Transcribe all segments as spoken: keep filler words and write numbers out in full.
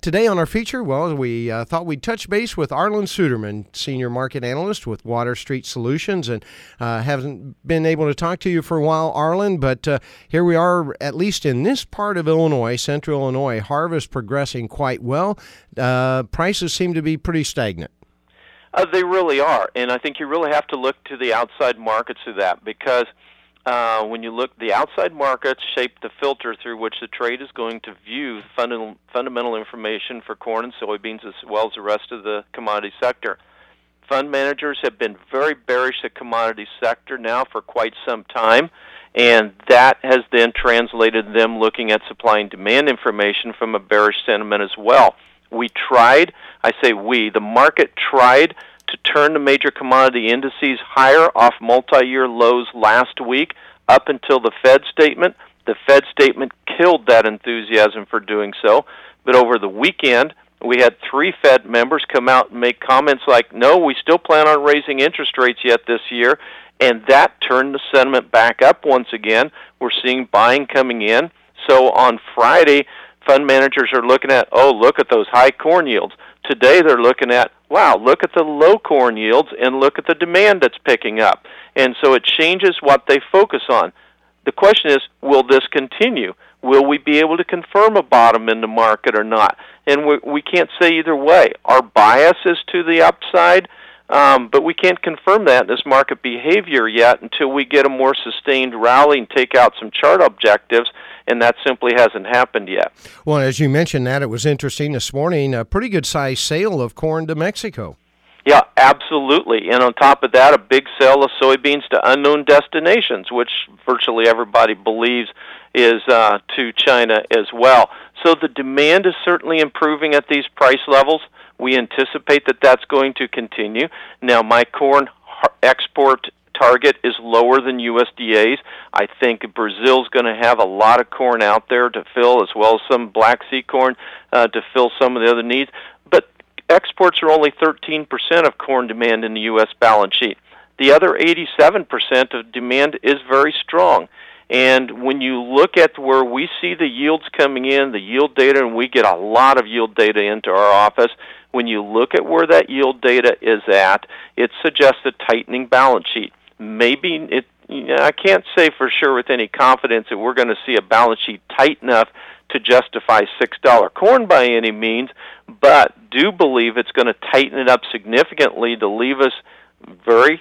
today on our feature, well, we uh, thought we'd touch base with Arlan Suderman, Senior Market Analyst with Water Street Solutions, and uh, haven't been able to talk to you for a while, Arlan, but uh, here we are, at least in this part of Illinois, central Illinois, harvest progressing quite well. Uh, prices seem to be pretty stagnant. Uh, they really are, and I think you really have to look to the outside markets of that, because Uh, when you look, the outside markets shape the filter through which the trade is going to view fundamental, fundamental information for corn and soybeans as well as the rest of the commodity sector. Fund managers have been very bearish at commodity sector now for quite some time, and that has then translated them looking at supply and demand information from a bearish sentiment as well. We tried, I say we, the market tried to turn the major commodity indices higher off multi-year lows last week up until the Fed statement. The Fed statement killed that enthusiasm for doing so. But over the weekend, we had three Fed members come out and make comments like, no, we still plan on raising interest rates yet this year, and that turned the sentiment back up once again. We're seeing buying coming in. So on Friday, fund managers are looking at, oh, look at those high corn yields. Today they're looking at, wow, look at the low corn yields and look at the demand that's picking up. And so it changes what they focus on. The question is, will this continue? Will we be able to confirm a bottom in the market or not? And we, we can't say either way. Our bias is to the upside, um, but we can't confirm that in this market behavior yet until we get a more sustained rally and take out some chart objectives, and that simply hasn't happened yet. Well, as you mentioned that, it was interesting this morning, a pretty good-sized sale of corn to Mexico. Yeah, absolutely. And on top of that, a big sale of soybeans to unknown destinations, which virtually everybody believes is uh, to China as well. So the demand is certainly improving at these price levels. We anticipate that that's going to continue. Now, my corn export target is lower than U S D A's. I think Brazil's going to have a lot of corn out there to fill, as well as some Black Sea corn uh, to fill some of the other needs. But exports are only thirteen percent of corn demand in the U S balance sheet. The other eighty-seven percent of demand is very strong. And when you look at where we see the yields coming in, the yield data, and we get a lot of yield data into our office, when you look at where that yield data is at, it suggests a tightening balance sheet. Maybe it, you know, I can't say for sure with any confidence that we're going to see a balance sheet tight enough to justify six dollar corn by any means, but do believe it's going to tighten it up significantly to leave us very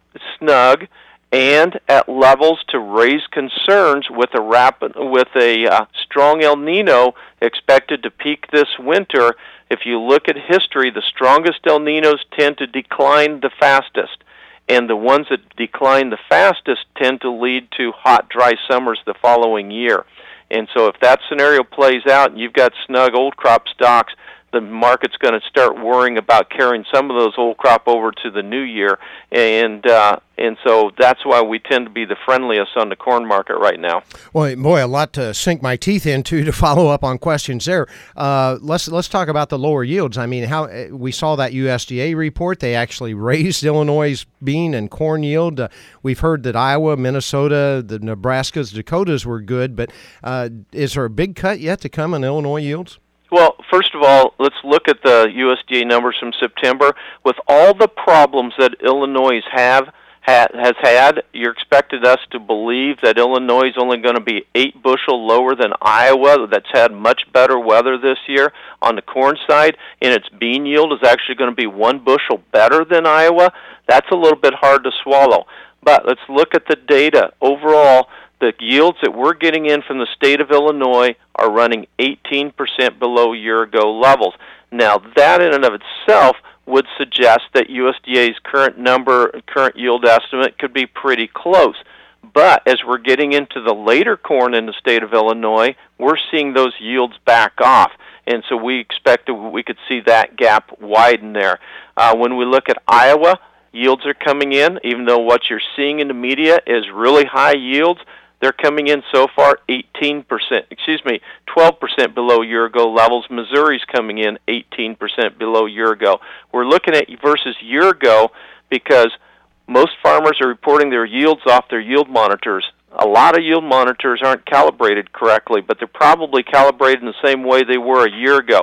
snug and at levels to raise concerns with a rapid, with a uh, strong El Nino expected to peak this winter. If you look at history, the strongest El Ninos tend to decline the fastest, and the ones that decline the fastest tend to lead to hot, dry summers the following year. And so if that scenario plays out and you've got snug old crop stocks, the market's going to start worrying about carrying some of those old crop over to the new year, and uh, and so that's why we tend to be the friendliest on the corn market right now. Well, boy, a lot to sink my teeth into to follow up on questions there. Uh, let's let's talk about the lower yields. I mean, how we saw that U S D A report. They actually raised Illinois' bean and corn yield. Uh, we've heard that Iowa, Minnesota, the Nebraskas, Dakotas were good, but uh, is there a big cut yet to come in Illinois yields? Well, first of all, let's look at the U S D A numbers from September. With all the problems that Illinois have ha, has had, you're expected us to believe that Illinois is only going to be eight bushel lower than Iowa, that's had much better weather this year. On the corn side, and its bean yield is actually going to be one bushel better than Iowa. That's a little bit hard to swallow. But let's look at the data. Overall, the yields that we're getting in from the state of Illinois are running eighteen percent below year-ago levels. Now, that in and of itself would suggest that U S D A's current number, current yield estimate could be pretty close. But as we're getting into the later corn in the state of Illinois, we're seeing those yields back off. And so we expect that we could see that gap widen there. Uh, when we look at Iowa, yields are coming in, even though what you're seeing in the media is really high yields. They're coming in so far eighteen percent, excuse me, twelve percent below year-ago levels. Missouri's coming in eighteen percent below year-ago. We're looking at versus year-ago because most farmers are reporting their yields off their yield monitors. A lot of yield monitors aren't calibrated correctly, but they're probably calibrated in the same way they were a year ago.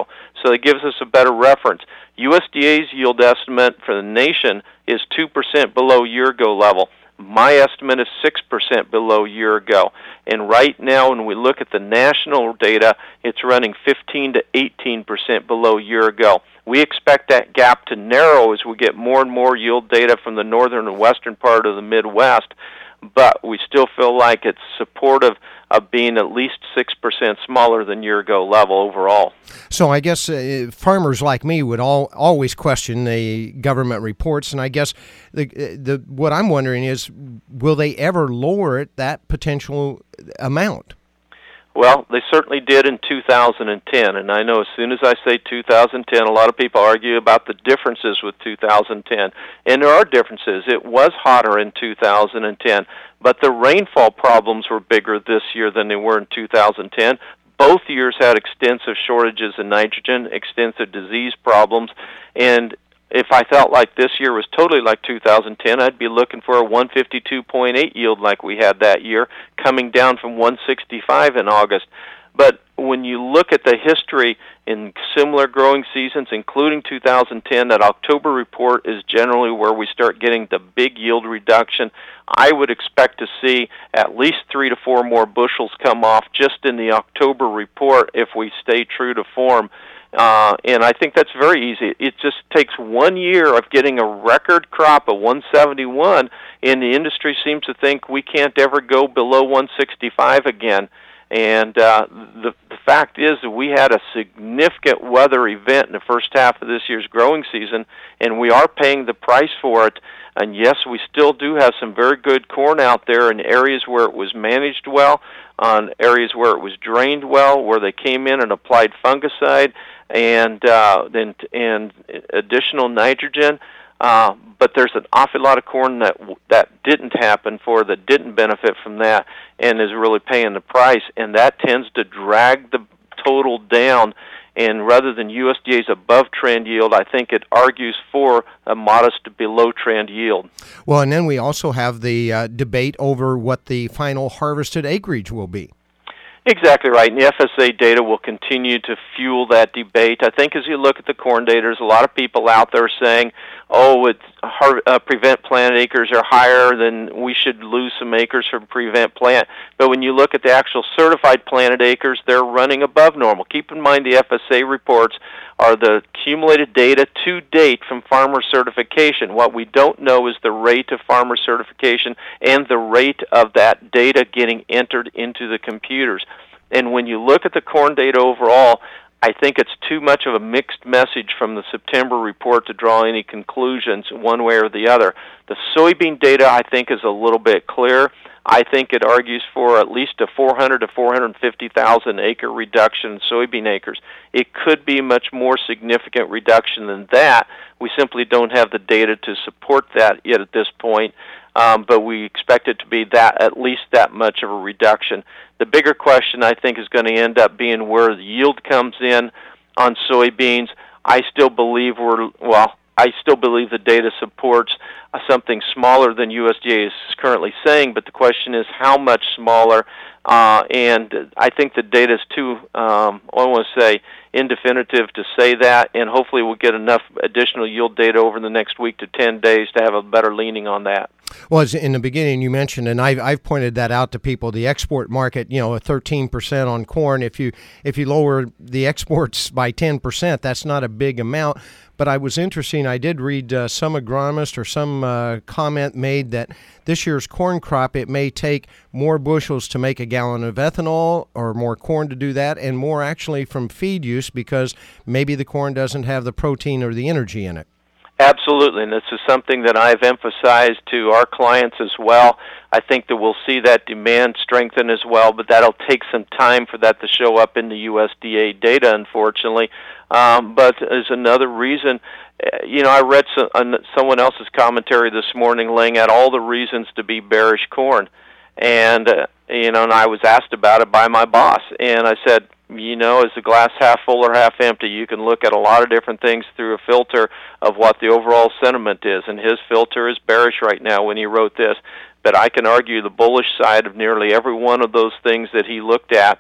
so it gives us a better reference. U S D A's yield estimate for the nation is two percent below year-ago level. My estimate is six percent below year ago. And right now, when we look at the national data, it's running fifteen to eighteen percent below year ago. We expect that gap to narrow as we get more and more yield data from the northern and western part of the Midwest, but we still feel like it's supportive of being at least six percent smaller than year-ago level overall. So I guess uh, farmers like me would all always question the government reports, and I guess the the what I'm wondering is, will they ever lower it that potential amount? Well, they certainly did in two thousand ten, and I know as soon as I say two thousand ten, a lot of people argue about the differences with two thousand ten, and there are differences. It was hotter in two thousand ten, but the rainfall problems were bigger this year than they were in two thousand ten. Both years had extensive shortages in nitrogen, extensive disease problems, and if I felt like this year was totally like two thousand ten, I'd be looking for a one fifty-two point eight yield like we had that year, coming down from one sixty-five in August. But when you look at the history in similar growing seasons, including two thousand ten, that October report is generally where we start getting the big yield reduction. I would expect to see at least three to four more bushels come off just in the October report if we stay true to form. Uh, and I think that's very easy. It just takes one year of getting a record crop of one seventy-one, and the industry seems to think we can't ever go below one sixty-five again. And uh, the, the fact is that we had a significant weather event in the first half of this year's growing season, and we are paying the price for it. And yes, we still do have some very good corn out there in areas where it was managed well, on areas where it was drained well, where they came in and applied fungicide and uh, and, and additional nitrogen. Uh, but there's an awful lot of corn that that didn't happen for, that didn't benefit from that, and is really paying the price. And that tends to drag the total down. And rather than U S D A's above-trend yield, I think it argues for a modest below-trend yield. Well, and then we also have the uh, debate over what the final harvested acreage will be. Exactly right, and the F S A data will continue to fuel that debate. I think as you look at the corn data, there's a lot of people out there saying, oh, it's har- uh, prevent plant acres are higher, then we should lose some acres from prevent plant. But when you look at the actual certified planted acres, they're running above normal. Keep in mind the F S A reports are the accumulated data to date from farmer certification. What we don't know is the rate of farmer certification and the rate of that data getting entered into the computers. And when you look at the corn data overall, I think it's too much of a mixed message from the September report to draw any conclusions one way or the other. The soybean data, I think, is a little bit clear. I think it argues for at least a four hundred to four hundred fifty thousand acre reduction in soybean acres. It could be much more significant reduction than that. We simply don't have the data to support that yet at this point, um, but we expect it to be that at least that much of a reduction. The bigger question, I think, is going to end up being where the yield comes in on soybeans. I still believe we're, well, I still believe the data supports uh, something smaller than U S D A is currently saying, but the question is how much smaller, uh, and I think the data is too, um, I want to say, indefinitive to say that, and hopefully we'll get enough additional yield data over the next week to ten days to have a better leaning on that. Well, as in the beginning you mentioned, and I've, I've pointed that out to people, the export market, you know, a thirteen percent on corn. If you if you lower the exports by ten percent, that's not a big amount. But I was interesting, I did read uh, some agronomist or some uh, comment made that this year's corn crop, it may take more bushels to make a gallon of ethanol or more corn to do that, and more actually from feed use because maybe the corn doesn't have the protein or the energy in it. Absolutely, and this is something that I've emphasized to our clients as well. I think that we'll see that demand strengthen as well, but that'll take some time for that to show up in the U S D A data, unfortunately. Um, but as another reason, you know, I read some, uh, someone else's commentary this morning laying out all the reasons to be bearish corn, and uh, you know, and I was asked about it by my boss, and I said, you know, is the glass half full or half empty? You can look at a lot of different things through a filter of what the overall sentiment is, and his filter is bearish right now when he wrote this. But I can argue the bullish side of nearly every one of those things that he looked at,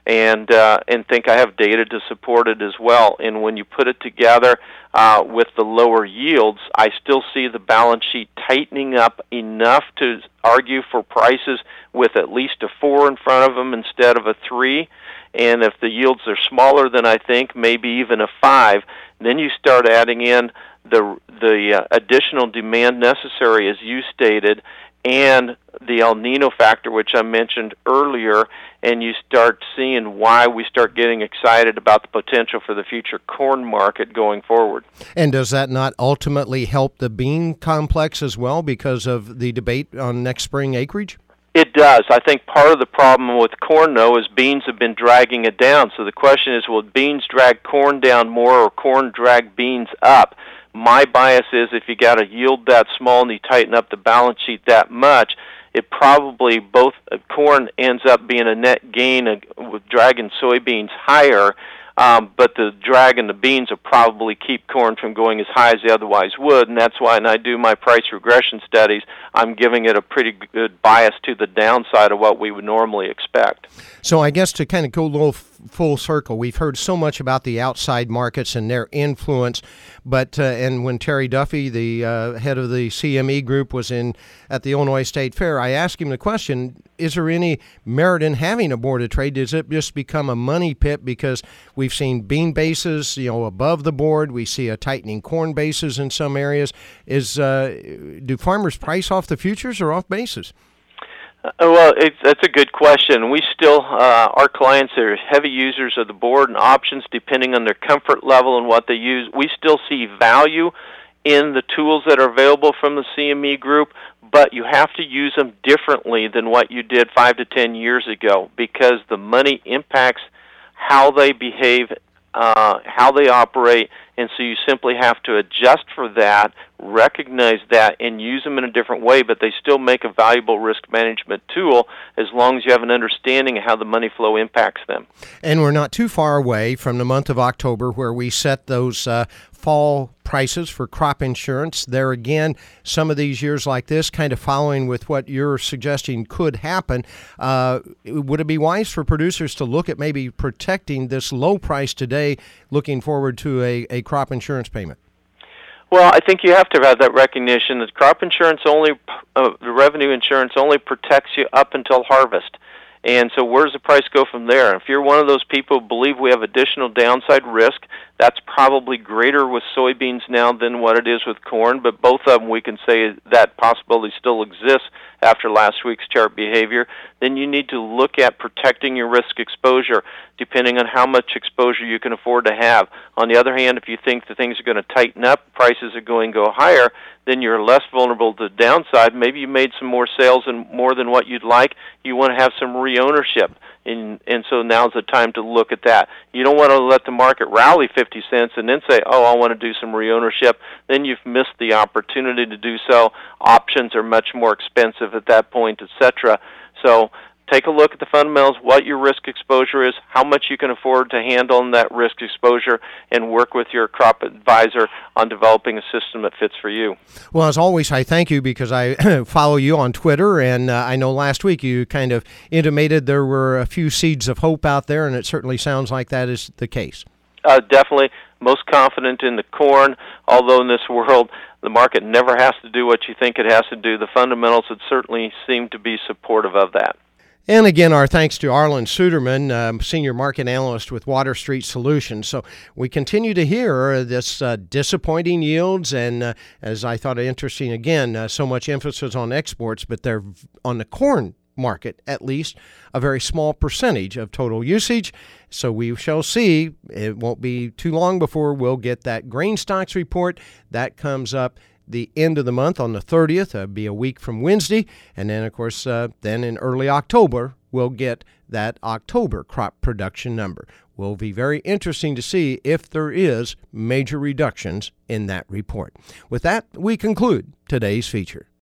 and uh, and think I have data to support it as well. And when you put it together uh, with the lower yields, I still see the balance sheet tightening up enough to argue for prices with at least a four in front of them instead of a three. And if the yields are smaller than I think, maybe even a five, then you start adding in the the uh, additional demand necessary, as you stated, and the El Nino factor, which I mentioned earlier, and you start seeing why we start getting excited about the potential for the future corn market going forward. And does that not ultimately help the bean complex as well because of the debate on next spring acreage? It does. I think part of the problem with corn, though, is beans have been dragging it down. So the question is, will beans drag corn down more or corn drag beans up? My bias is if you got a yield that small and you tighten up the balance sheet that much, it probably both uh, corn ends up being a net gain uh, with dragging soybeans higher, um, but the drag in the beans will probably keep corn from going as high as they otherwise would, and that's why when I do my price regression studies, I'm giving it a pretty good bias to the downside of what we would normally expect. So I guess to kind of go a little f- full circle, we've heard so much about the outside markets and their influence, but uh, and when Terry Duffy, the uh, head of the C M E group, was in at the Illinois State Fair, I asked him the question, is there any merit in having a board of trade? Does it just become a money pit because we've seen bean bases, you know, above the board, we see a tightening corn bases in some areas. Is uh, do farmers price off the futures or off bases? Uh, well, it's, that's a good question. We still, uh, our clients are heavy users of the board and options depending on their comfort level and what they use. We still see value in the tools that are available from the C M E group, but you have to use them differently than what you did five to ten years ago because the money impacts how they behave, uh, how they operate, and so you simply have to adjust for that, recognize that, and use them in a different way, but they still make a valuable risk management tool as long as you have an understanding of how the money flow impacts them. And we're not too far away from the month of October where we set those uh, fall prices for crop insurance. There again, some of these years like this, kind of following with what you're suggesting could happen, uh, would it be wise for producers to look at maybe protecting this low price today, looking forward to a, a crop insurance payment? Well, I think you have to have that recognition that crop insurance only, uh, the revenue insurance only protects you up until harvest. And so where does the price go from there? If you're one of those people who believe we have additional downside risk, that's probably greater with soybeans now than what it is with corn, but both of them we can say that possibility still exists after last week's chart behavior. Then you need to look at protecting your risk exposure depending on how much exposure you can afford to have. On the other hand, if you think that things are going to tighten up, prices are going to go higher, then you're less vulnerable to the downside. Maybe you made some more sales and more than what you'd like. You want to have some re-ownership, and, and so now's the time to look at that. You don't want to let the market rally fifty cents and then say, oh, I want to do some re-ownership. Then you've missed the opportunity to do so. Options are much more expensive at that point, et cetera. So take a look at the fundamentals, what your risk exposure is, how much you can afford to handle in that risk exposure, and work with your crop advisor on developing a system that fits for you. Well, as always, I thank you because I follow you on Twitter, and uh, I know last week you kind of intimated there were a few seeds of hope out there, and it certainly sounds like that is the case. Uh, definitely. Most confident in the corn, although in this world the market never has to do what you think it has to do. The fundamentals would certainly seem to be supportive of that. And again, our thanks to Arlan Suderman, um, Senior Market Analyst with Water Street Solutions. So we continue to hear this uh, disappointing yields, and uh, as I thought interesting, again, uh, so much emphasis on exports, but they're on the corn market, at least, a very small percentage of total usage. So we shall see. It won't be too long before we'll get that grain stocks report. That comes up the end of the month on the thirtieth. That'll be a week from Wednesday. And then, of course, uh, then in early October, we'll get that October crop production number. Will be very interesting to see if there is major reductions in that report. With that, we conclude today's feature.